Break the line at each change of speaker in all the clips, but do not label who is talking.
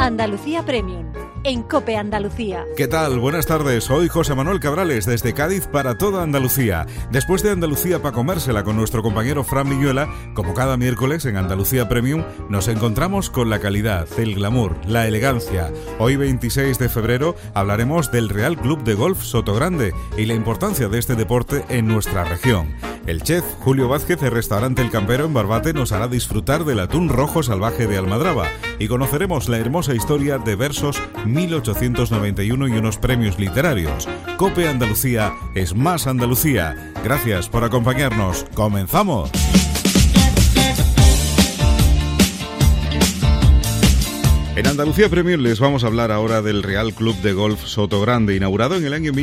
Andalucía Premium, en COPE Andalucía.
¿Qué tal? Buenas tardes. Soy José Manuel Cabrales, desde Cádiz para toda Andalucía. Después de Andalucía para comérsela con nuestro compañero Fran Villuela, como cada miércoles en Andalucía Premium, nos encontramos con la calidad, el glamour, la elegancia. Hoy, 26 de febrero, hablaremos del Real Club de Golf Sotogrande y la importancia de este deporte en nuestra región. El chef Julio Vázquez del restaurante El Campero en Barbate nos hará disfrutar del atún rojo salvaje de Almadraba y conoceremos la hermosa historia de Versos 1891 y unos premios literarios. COPE Andalucía es más Andalucía. Gracias por acompañarnos. ¡Comenzamos! En Andalucía Premium les vamos a hablar ahora del Real Club de Golf Sotogrande, inaugurado en el año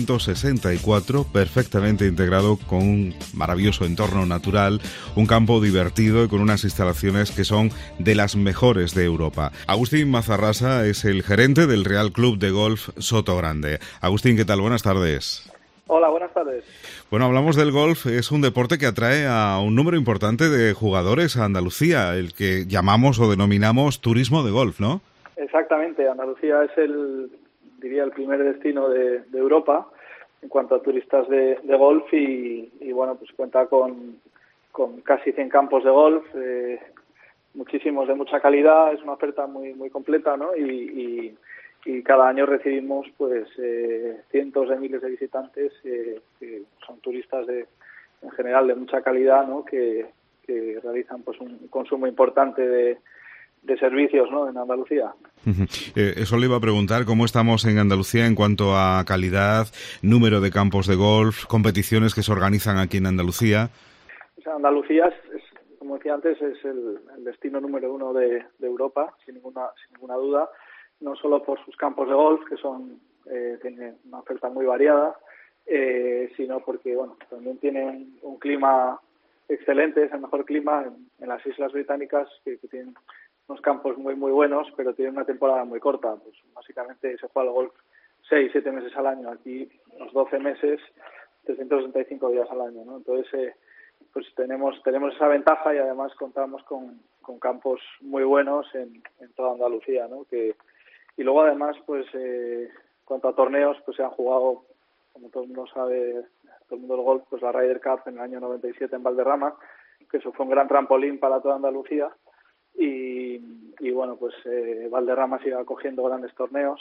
1964, perfectamente integrado con un maravilloso entorno natural, un campo divertido y con unas instalaciones que son de las mejores de Europa. Agustín Mazarrasa es el gerente del Real Club de Golf Sotogrande. Agustín, ¿qué tal? Buenas tardes.
Hola, buenas tardes.
Bueno, hablamos del golf, es un deporte que atrae a un número importante de jugadores a Andalucía, el que llamamos o denominamos turismo de golf, ¿no?
Exactamente, Andalucía es el primer destino de Europa en cuanto a turistas de golf y bueno, pues cuenta con casi 100 campos de golf, muchísimos de mucha calidad, es una oferta muy completa, ¿no? Y cada año recibimos pues cientos de miles de visitantes que son turistas en general de mucha calidad, ¿no? que realizan pues un consumo importante de servicios, ¿no? en Andalucía.
Eso le iba a preguntar, ¿cómo estamos en Andalucía en cuanto a calidad, número de campos de golf, competiciones que se organizan aquí en Andalucía?
O sea, Andalucía es, como decía antes, es el destino número uno de Europa, sin ninguna duda. No solo por sus campos de golf, que tiene una oferta muy variada, sino porque bueno, también tiene un clima excelente, es el mejor clima en las Islas Británicas, que tienen unos campos muy buenos, pero tienen una temporada muy corta. Pues básicamente se juega el golf 6-7 meses al año, aquí los 12 meses, 365 días al año, ¿no? Entonces, pues tenemos esa ventaja y además contamos con campos muy buenos en toda Andalucía, ¿no? Y luego además, pues cuanto a torneos, pues se han jugado, como todo el mundo sabe, todo el mundo del golf, pues la Ryder Cup en el año 97 en Valderrama, que eso fue un gran trampolín para toda Andalucía. Y bueno, pues Valderrama sigue acogiendo grandes torneos.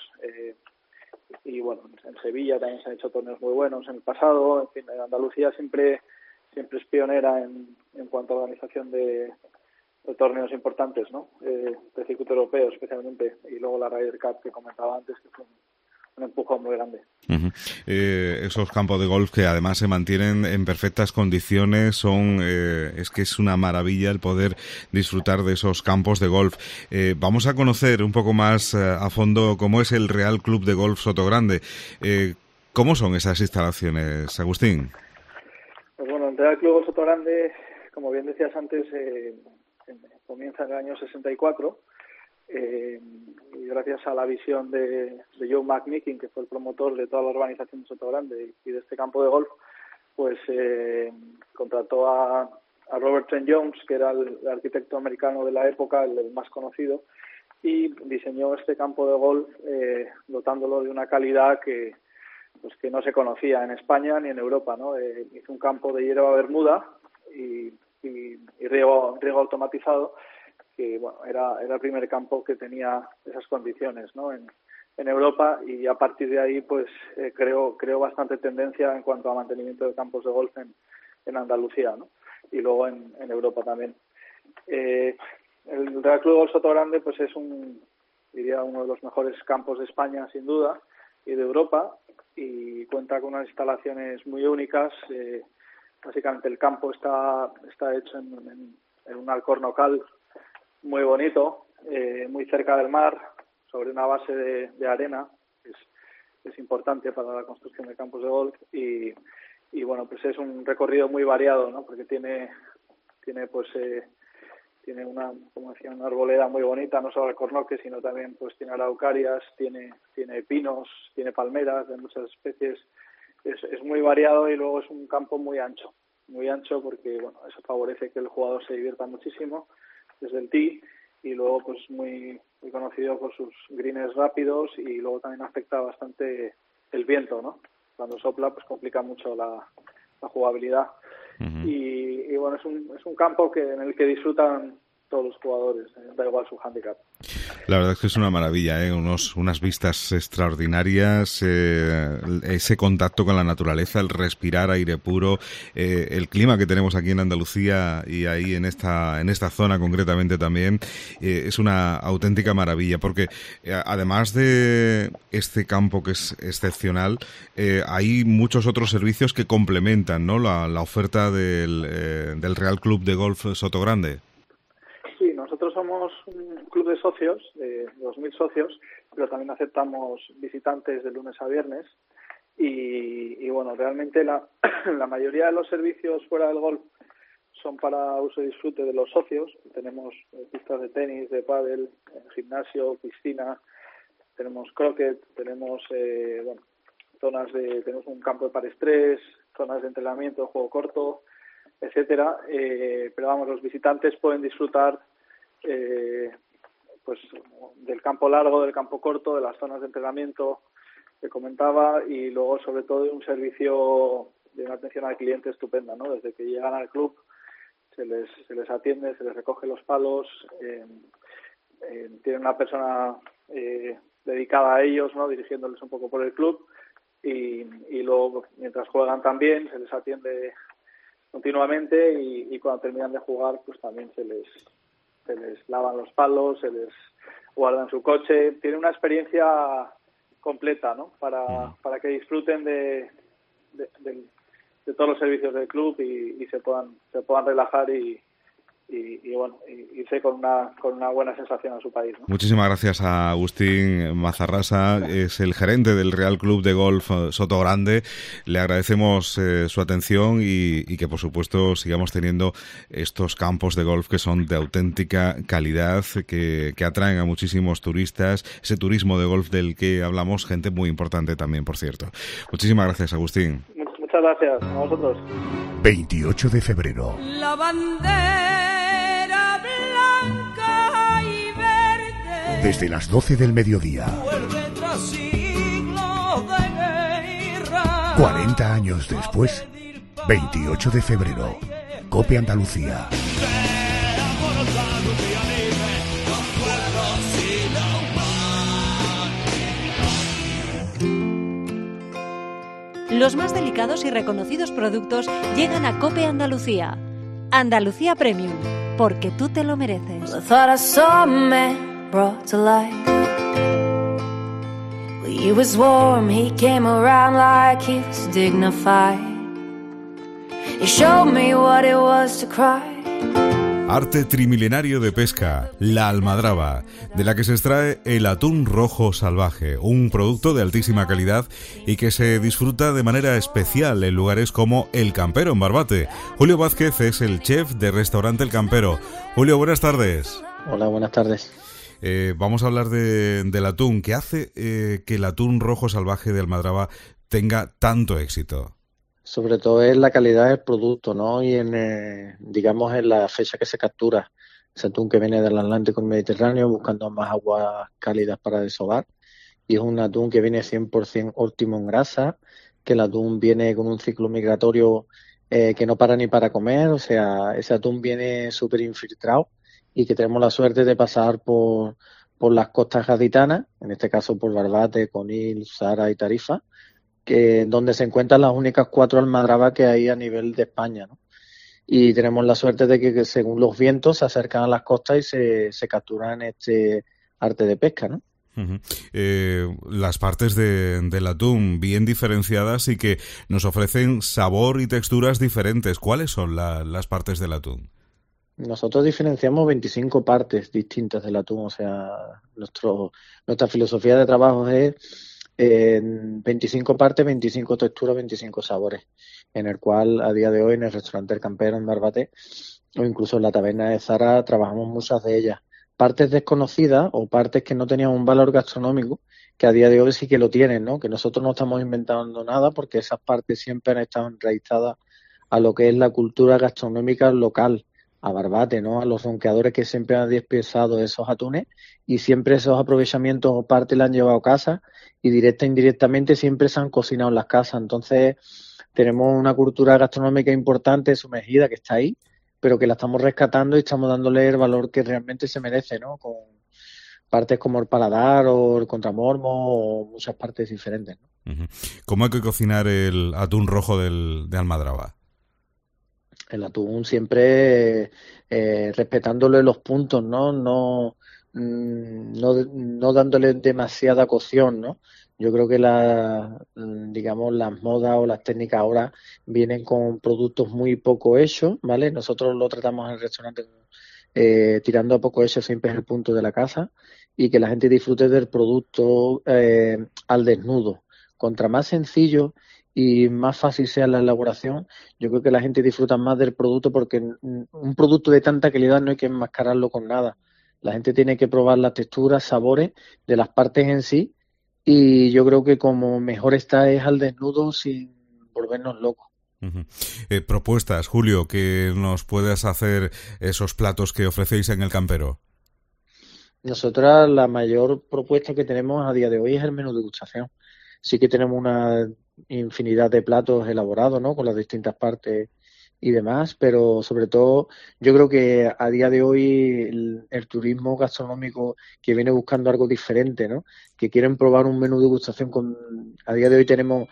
Y bueno, en Sevilla también se han hecho torneos muy buenos en el pasado. En fin, Andalucía siempre es pionera en cuanto a organización de torneos importantes, ¿no? De circuito europeo especialmente, y luego la Ryder Cup que comentaba antes, que fue un empujón muy grande.
Esos campos de golf que además se mantienen en perfectas condiciones, es que es una maravilla el poder disfrutar de esos campos de golf. Vamos a conocer un poco más a fondo cómo es el Real Club de Golf Sotogrande. ¿Cómo son esas instalaciones, Agustín?
Pues bueno, el Real Club Sotogrande, como bien decías antes, comienza en el año 64 y gracias a la visión de Joe McMeekin, que fue el promotor de toda la organización de Sotogrande y de este campo de golf, pues contrató a Robert Trent Jones, que era el arquitecto americano de la época, el más conocido, y diseñó este campo de golf dotándolo de una calidad que no se conocía en España ni en Europa, ¿no? Hizo un campo de hierba bermuda y riego automatizado, que bueno, era el primer campo que tenía esas condiciones, ¿no? en Europa, y a partir de ahí pues creó bastante tendencia en cuanto a mantenimiento de campos de golf en Andalucía, ¿no? Y luego en Europa también. El Real Club de Golf Sotogrande pues es uno de los mejores campos de España sin duda y de Europa, y cuenta con unas instalaciones muy únicas. Básicamente el campo está hecho en un alcornocal muy bonito, muy cerca del mar, sobre una base de arena, que es importante para la construcción de campos de golf, y bueno, pues es un recorrido muy variado, ¿no? Porque tiene una, como decía, una arboleda muy bonita, no solo alcornoques, sino también pues tiene araucarias, tiene pinos, tiene palmeras de muchas especies. Es muy variado, y luego es un campo muy ancho porque bueno, eso favorece que el jugador se divierta muchísimo desde el tee, y luego pues muy conocido por sus greens rápidos, y luego también afecta bastante el viento, ¿no? Cuando sopla pues complica mucho la jugabilidad. Uh-huh. Y bueno, es un campo en el que disfrutan todos los jugadores, da igual su handicap.
La verdad es que es una maravilla, unas vistas extraordinarias, ese contacto con la naturaleza, el respirar aire puro, el clima que tenemos aquí en Andalucía y ahí en esta zona concretamente también, es una auténtica maravilla, porque además de este campo que es excepcional, hay muchos otros servicios que complementan, ¿no?, la oferta del Real Club de Golf Sotogrande.
Sí, nosotros somos un club de socios, de 2.000 socios, pero también aceptamos visitantes de lunes a viernes. Y bueno, realmente la mayoría de los servicios fuera del golf son para uso y disfrute de los socios. Tenemos pistas de tenis, de pádel, gimnasio, piscina, tenemos croquet, tenemos tenemos un campo de par estrés, zonas de entrenamiento, juego corto, etcétera, pero vamos, los visitantes pueden disfrutar pues del campo largo, del campo corto, de las zonas de entrenamiento que comentaba, y luego sobre todo de un servicio de una atención al cliente estupenda, ¿no? Desde que llegan al club se les atiende, se les recoge los palos, tienen una persona dedicada a ellos, ¿no?, dirigiéndoles un poco por el club, y luego mientras juegan también se les atiende continuamente, y cuando terminan de jugar pues también se les lavan los palos, se les guardan su coche. Tiene una experiencia completa, ¿no?, para que disfruten de todos los servicios del club y se puedan relajar y bueno, irse con una buena sensación a su país, ¿no?
Muchísimas gracias a Agustín Mazarrasa, es el gerente del Real Club de Golf Sotogrande. Le agradecemos su atención y que por supuesto sigamos teniendo estos campos de golf que son de auténtica calidad, que atraen a muchísimos turistas, ese turismo de golf del que hablamos, gente muy importante también, por cierto. Muchísimas gracias, Agustín.
Muchas gracias a vosotros.
28 de febrero.
La bandera blanca y verde.
Desde las 12 del mediodía. 40 años después, 28 de febrero. COPE Andalucía.
Los más delicados y reconocidos productos llegan a COPE Andalucía. Andalucía Premium, porque tú te lo mereces. He was warm, he came around like he was dignified. He showed me what it was to cry.
Arte trimilenario de pesca, la almadraba, de la que se extrae el atún rojo salvaje, un producto de altísima calidad y que se disfruta de manera especial en lugares como El Campero, en Barbate. Julio Vázquez es el chef de restaurante El Campero. Julio, buenas tardes.
Hola, buenas tardes.
Vamos a hablar del atún. ¿Qué hace que el atún rojo salvaje de almadraba tenga tanto éxito?
Sobre todo es la calidad del producto, ¿no? Y digamos en la fecha que se captura. Ese atún que viene del Atlántico y Mediterráneo buscando más aguas cálidas para desovar. Y es un atún que viene 100% óptimo en grasa, que el atún viene con un ciclo migratorio que no para ni para comer. O sea, ese atún viene súper infiltrado y que tenemos la suerte de pasar por las costas gaditanas, en este caso por Barbate, Conil, Zara y Tarifa, donde se encuentran las únicas 4 almadrabas que hay a nivel de España, ¿no? Y tenemos la suerte de que según los vientos se acercan a las costas y se capturan este arte de pesca, ¿no?
Uh-huh. Las partes del atún bien diferenciadas y que nos ofrecen sabor y texturas diferentes. ¿Cuáles son las partes del atún?
Nosotros diferenciamos 25 partes distintas del atún, o sea, nuestra filosofía de trabajo es 25 partes, 25 texturas, 25 sabores, en el cual a día de hoy en el restaurante El Campero en Barbate o incluso en la taberna de Zara trabajamos muchas de ellas. Partes desconocidas o partes que no tenían un valor gastronómico, que a día de hoy sí que lo tienen, ¿no? Que nosotros no estamos inventando nada porque esas partes siempre han estado enraizadas a lo que es la cultura gastronómica local, barbate, ¿no? A los ronqueadores que siempre han despiezado esos atunes y siempre esos aprovechamientos o parte la han llevado a casa y directa e indirectamente siempre se han cocinado en las casas. Entonces tenemos una cultura gastronómica importante, sumergida, que está ahí, pero que la estamos rescatando y estamos dándole el valor que realmente se merece, ¿no? Con partes como el paladar o el contramormo o muchas partes diferentes, ¿no?
Uh-huh. ¿Cómo hay que cocinar el atún rojo de almadraba?
El atún siempre respetándole los puntos, ¿no? No dándole demasiada cocción, ¿no? Yo creo que digamos, las modas o las técnicas ahora vienen con productos muy poco hechos, ¿vale? Nosotros lo tratamos en el restaurante tirando a poco hecho, siempre es el punto de la casa, y que la gente disfrute del producto al desnudo. Contra más sencillo y más fácil sea la elaboración, yo creo que la gente disfruta más del producto, porque un producto de tanta calidad no hay que enmascararlo con nada. La gente tiene que probar las texturas, sabores de las partes en sí, y yo creo que como mejor está es al desnudo sin volvernos locos.
Uh-huh. Propuestas, Julio, que nos puedas hacer esos platos que ofrecéis en el campero.
Nosotros la mayor propuesta que tenemos a día de hoy es el menú de degustación. Sí que tenemos una infinidad de platos elaborados, ¿no? Con las distintas partes y demás, pero sobre todo yo creo que a día de hoy el turismo gastronómico que viene buscando algo diferente, ¿no? Que quieren probar un menú de degustación a día de hoy tenemos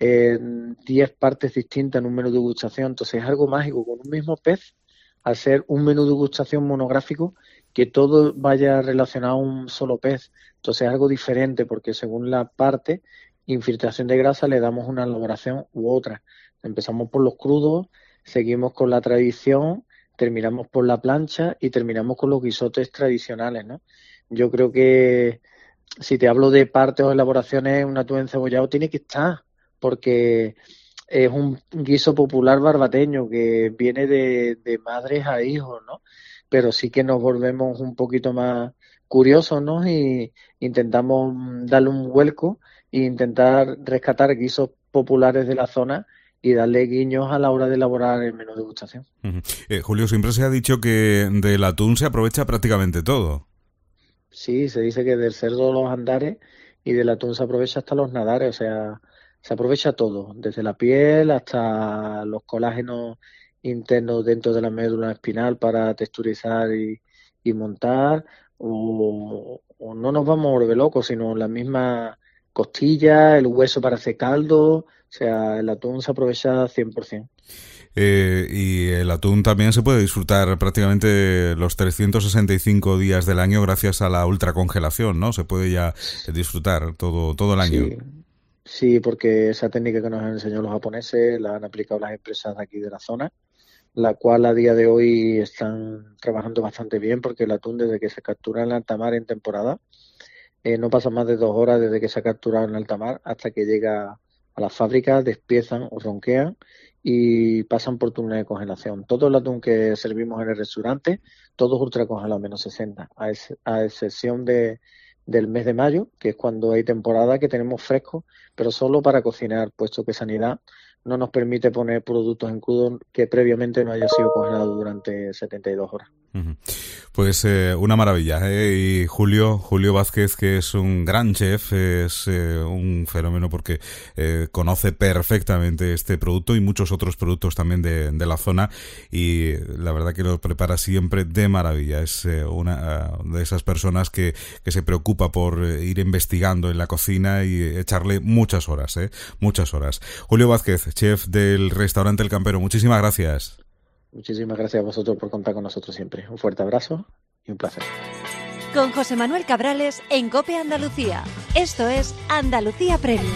10 partes distintas en un menú de degustación, entonces es algo mágico, con un mismo pez, al ser un menú de degustación monográfico, que todo vaya relacionado a un solo pez, entonces es algo diferente, porque según la parte, infiltración de grasa, le damos una elaboración u otra. Empezamos por los crudos, seguimos con la tradición, terminamos por la plancha y terminamos con los guisotes tradicionales, ¿no? Yo creo que si te hablo de partes o elaboraciones, un atún encebollado tiene que estar, porque es un guiso popular barbateño que viene de madres a hijos, ¿no? Pero sí que nos volvemos un poquito más curiosos, ¿no? Y intentamos darle un vuelco e intentar rescatar guisos populares de la zona y darle guiños a la hora de elaborar el menú de degustación.
Uh-huh. Julio, siempre se ha dicho que del atún se aprovecha prácticamente todo.
Sí, se dice que del cerdo los andares y del atún se aprovecha hasta los nadares, o sea, se aprovecha todo, desde la piel hasta los colágenos internos dentro de la médula espinal para texturizar y montar, o no nos vamos a volver locos, sino la misma costilla, el hueso para hacer caldo, o sea, el atún se aprovecha 100%.
Y el atún también se puede disfrutar prácticamente los 365 días del año gracias a la ultracongelación, ¿no? Se puede ya disfrutar todo el año.
Sí, porque esa técnica que nos han enseñado los japoneses la han aplicado las empresas de aquí de la zona, la cual a día de hoy están trabajando bastante bien, porque el atún desde que se captura en alta mar en temporada no pasa más de 2 horas desde que se ha capturado en alta mar hasta que llega a la fábrica, despiezan o ronquean y pasan por túneles de congelación. Todo el atún que servimos en el restaurante, todo es ultracongelado menos 60, a excepción del mes de mayo, que es cuando hay temporada que tenemos fresco, pero solo para cocinar, puesto que Sanidad no nos permite poner productos en crudo que previamente no haya sido congelado durante 72 horas.
Pues una maravilla, y Julio Vázquez, que es un gran chef, es un fenómeno porque conoce perfectamente este producto y muchos otros productos también de la zona, y la verdad que lo prepara siempre de maravilla. Es una de esas personas que se preocupa por ir investigando en la cocina y echarle muchas horas. Julio Vázquez, chef del restaurante El Campero, muchísimas gracias.
Muchísimas gracias a vosotros por contar con nosotros siempre. Un fuerte abrazo y un placer.
Con José Manuel Cabrales en COPE Andalucía. Esto es Andalucía Premium.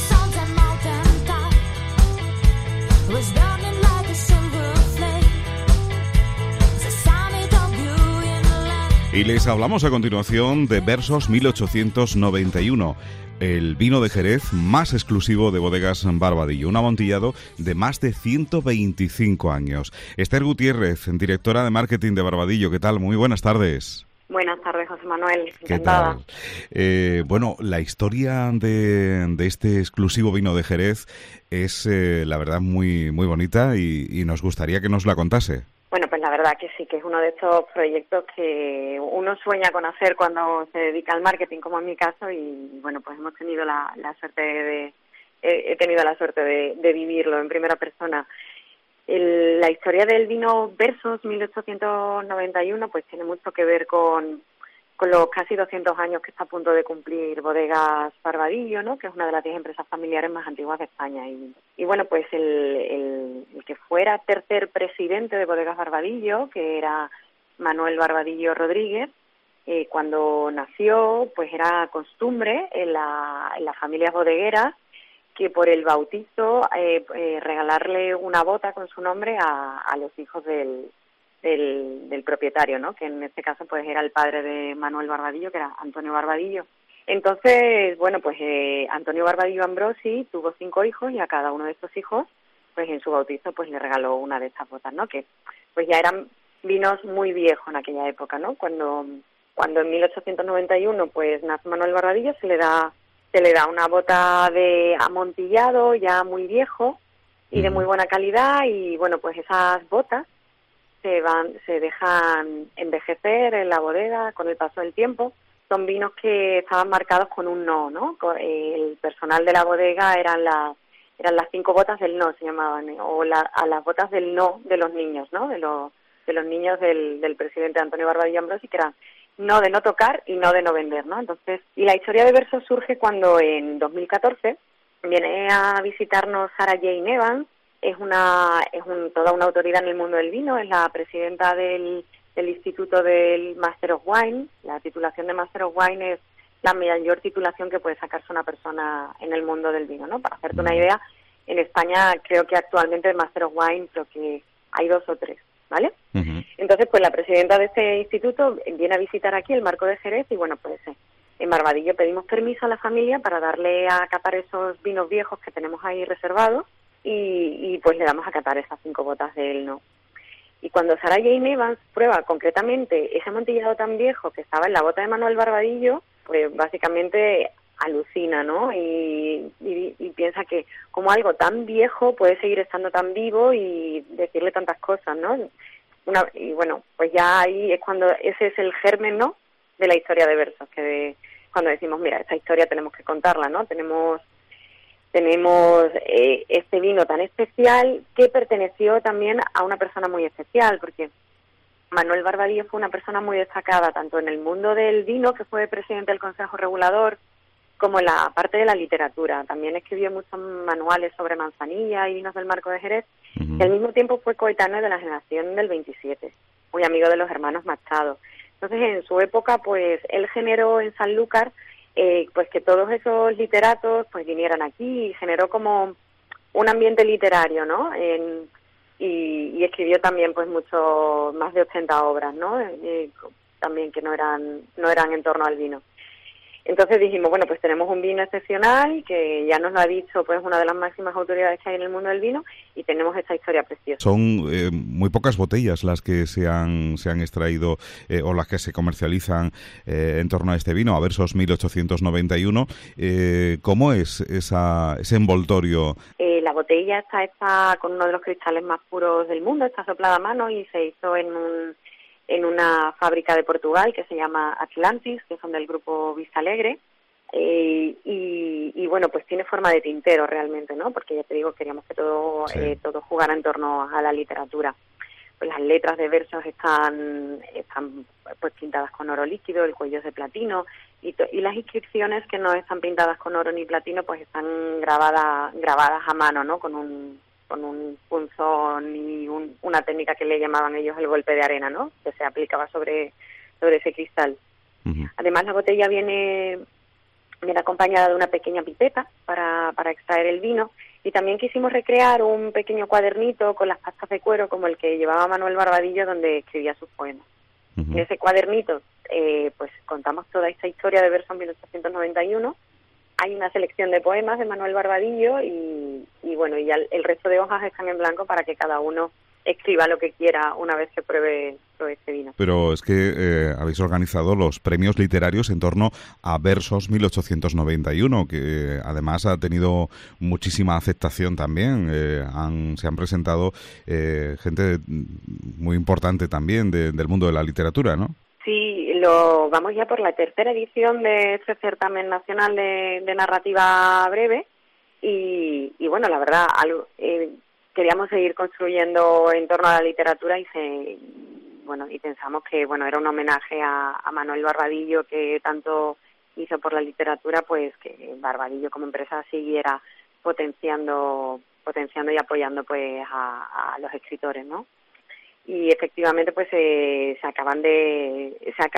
Y les hablamos a continuación de Versos 1891, el vino de Jerez más exclusivo de Bodegas Barbadillo, un amontillado de más de 125 años. Esther Gutiérrez, directora de marketing de Barbadillo, ¿qué tal? Muy buenas tardes.
Buenas tardes, José Manuel.
Encantada. ¿Qué tal? Bueno, la historia de este exclusivo vino de Jerez es, la verdad, muy, muy bonita y nos gustaría que nos la contase.
Bueno, pues la verdad que sí, que es uno de estos proyectos que uno sueña con hacer cuando se dedica al marketing, como en mi caso, y bueno, pues hemos tenido la suerte he tenido la suerte de vivirlo en primera persona. La historia del vino Versos 1891 pues tiene mucho que ver con los casi 200 años que está a punto de cumplir Bodegas Barbadillo, ¿no? Que es una de las 10 empresas familiares más antiguas de España. Y bueno, pues el que fuera tercer presidente de Bodegas Barbadillo, que era Manuel Barbadillo Rodríguez, cuando nació, pues era costumbre en las familias bodegueras que por el bautizo regalarle una bota con su nombre a los hijos del propietario, ¿no? Que en este caso pues era el padre de Manuel Barbadillo, que era Antonio Barbadillo. Entonces, bueno, pues Antonio Barbadillo Ambrosi tuvo 5 hijos y a cada uno de estos hijos, pues en su bautizo pues le regaló una de estas botas, ¿no? Que pues ya eran vinos muy viejos en aquella época, ¿no? Cuando en 1891 pues nace Manuel Barbadillo, se le da una bota de amontillado ya muy viejo y de muy buena calidad, y bueno, pues esas botas se dejan envejecer en la bodega con el paso del tiempo. Son vinos que estaban marcados con un no, ¿no? El personal de la bodega eran las 5 botas del no, se llamaban, o a las botas del no de los niños, ¿no? De los niños del presidente Antonio Barbadillo Ambrosi, que eran no de no tocar y no de no vender, ¿no? Entonces, y la historia de Versos surge cuando en 2014 viene a visitarnos Sarah Jane Evans. Es toda una autoridad en el mundo del vino, es la presidenta del Instituto del Master of Wine. La titulación de Master of Wine es la mayor titulación que puede sacarse una persona en el mundo del vino, ¿no? Para hacerte una idea, en España creo que actualmente el Master of Wine creo que hay 2 o 3, ¿vale? Uh-huh. Entonces, pues la presidenta de este instituto viene a visitar aquí el Marco de Jerez y bueno, pues en Barbadillo pedimos permiso a la familia para darle a catar esos vinos viejos que tenemos ahí reservados. Y pues le damos a catar esas 5 botas de él, ¿no? Y cuando Sarah Jane Evans prueba concretamente ese amontillado tan viejo que estaba en la bota de Manuel Barbadillo, pues básicamente alucina, ¿no? Y piensa que como algo tan viejo puede seguir estando tan vivo y decirle tantas cosas, ¿no? Y bueno, pues ya ahí es cuando ese es el germen, ¿no? De la historia de Versos, cuando decimos, mira, esta historia tenemos que contarla, ¿no? Tenemos este vino tan especial que perteneció también a una persona muy especial, porque Manuel Barbadillo fue una persona muy destacada tanto en el mundo del vino, que fue presidente del Consejo Regulador, como en la parte de la literatura. También escribió muchos manuales sobre manzanilla y vinos del Marco de Jerez, y al mismo tiempo fue coetáneo de la generación del 27, muy amigo de los hermanos Machado. Entonces, en su época, pues él generó en Sanlúcar pues que todos esos literatos pues vinieran aquí y generó como un ambiente literario, ¿no? Y escribió también pues más de 80 obras, ¿no? También que no eran en torno al vino. Entonces dijimos, bueno, pues tenemos un vino excepcional que ya nos lo ha dicho pues una de las máximas autoridades que hay en el mundo del vino, y tenemos esta historia preciosa.
Son muy pocas botellas las que se han extraído o las que se comercializan en torno a este vino, a Versos 1891. ¿Cómo es ese envoltorio?
La botella está hecha con uno de los cristales más puros del mundo, está soplada a mano y se hizo en una fábrica de Portugal que se llama Atlantis, que son del grupo Vistalegre, y bueno, pues tiene forma de tintero realmente, ¿no? Porque ya te digo, queríamos que todo jugara en torno a la literatura. Pues las letras de Versos están pues pintadas con oro líquido, el cuello es de platino, y las inscripciones que no están pintadas con oro ni platino pues están grabadas a mano, ¿no? Con un punzón y una técnica que le llamaban ellos el golpe de arena, ¿no? Que se aplicaba sobre ese cristal. Uh-huh. Además, la botella viene acompañada de una pequeña pipeta para extraer el vino, y también quisimos recrear un pequeño cuadernito con las pastas de cuero como el que llevaba Manuel Barbadillo, donde escribía sus poemas. Uh-huh. En ese cuadernito pues contamos toda esta historia de Versos 1891. Hay una selección de poemas de Manuel Barbadillo y bueno, y ya el resto de hojas están en blanco para que cada uno escriba lo que quiera una vez que pruebe este vino.
Pero es que habéis organizado los premios literarios en torno a Versos 1891, que además ha tenido muchísima aceptación también. Se han presentado gente muy importante también del mundo de la literatura, ¿no?
Sí, vamos ya por la tercera edición de este certamen nacional de narrativa breve y bueno, la verdad, queríamos seguir construyendo en torno a la literatura y pensamos que era un homenaje a Manuel Barbadillo, que tanto hizo por la literatura, pues que Barbadillo como empresa siguiera potenciando y apoyando pues a los escritores, ¿no? Y efectivamente pues se acaban de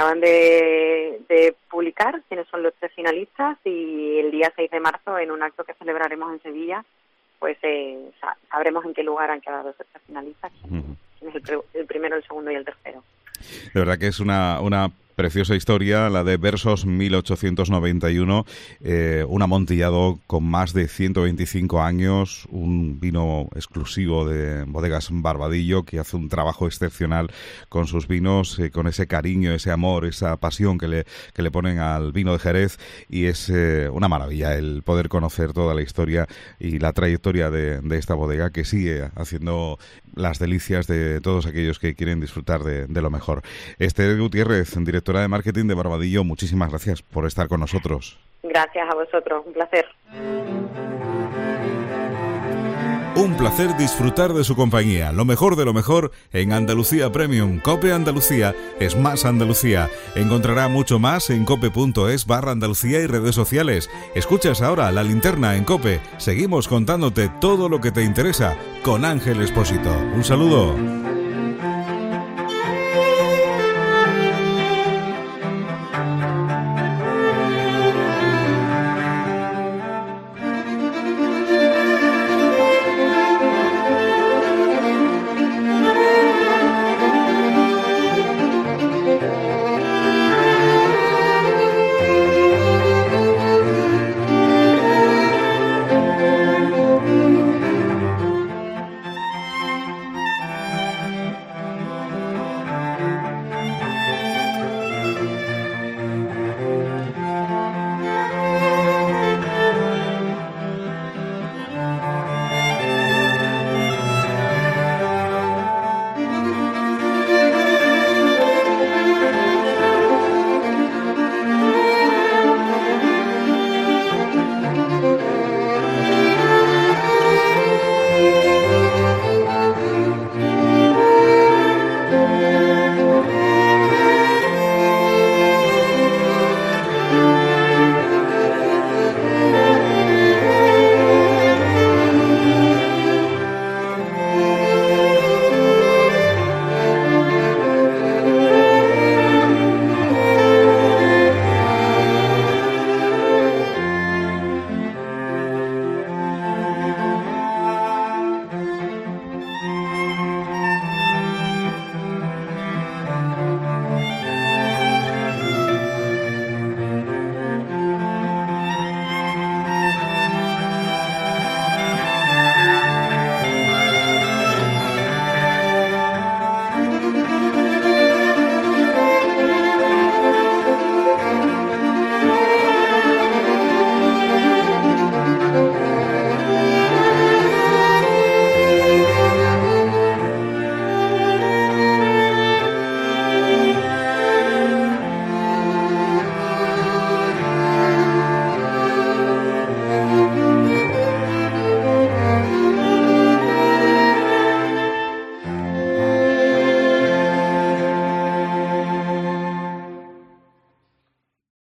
publicar quiénes son los 3 finalistas, y el día 6 de marzo, en un acto que celebraremos en Sevilla, pues sabremos en qué lugar han quedado esos 3 finalistas, quién es el primero, el segundo y el tercero.
De verdad que es una preciosa historia, la de Versos 1891, un amontillado con más de 125 años, un vino exclusivo de Bodegas Barbadillo, que hace un trabajo excepcional con sus vinos, con ese cariño, ese amor, esa pasión que le ponen al vino de Jerez, y es una maravilla el poder conocer toda la historia y la trayectoria de esta bodega, que sigue haciendo las delicias de todos aquellos que quieren disfrutar de lo mejor. Esther Gutiérrez, directora de marketing de Barbadillo, muchísimas gracias por estar con nosotros.
Gracias a vosotros, un placer.
Un placer disfrutar de su compañía. Lo mejor de lo mejor en Andalucía Premium. COPE Andalucía es más Andalucía. Encontrará mucho más en cope.es/Andalucía y redes sociales. Escuchas ahora La Linterna en COPE. Seguimos contándote todo lo que te interesa con Ángel Expósito. Un saludo.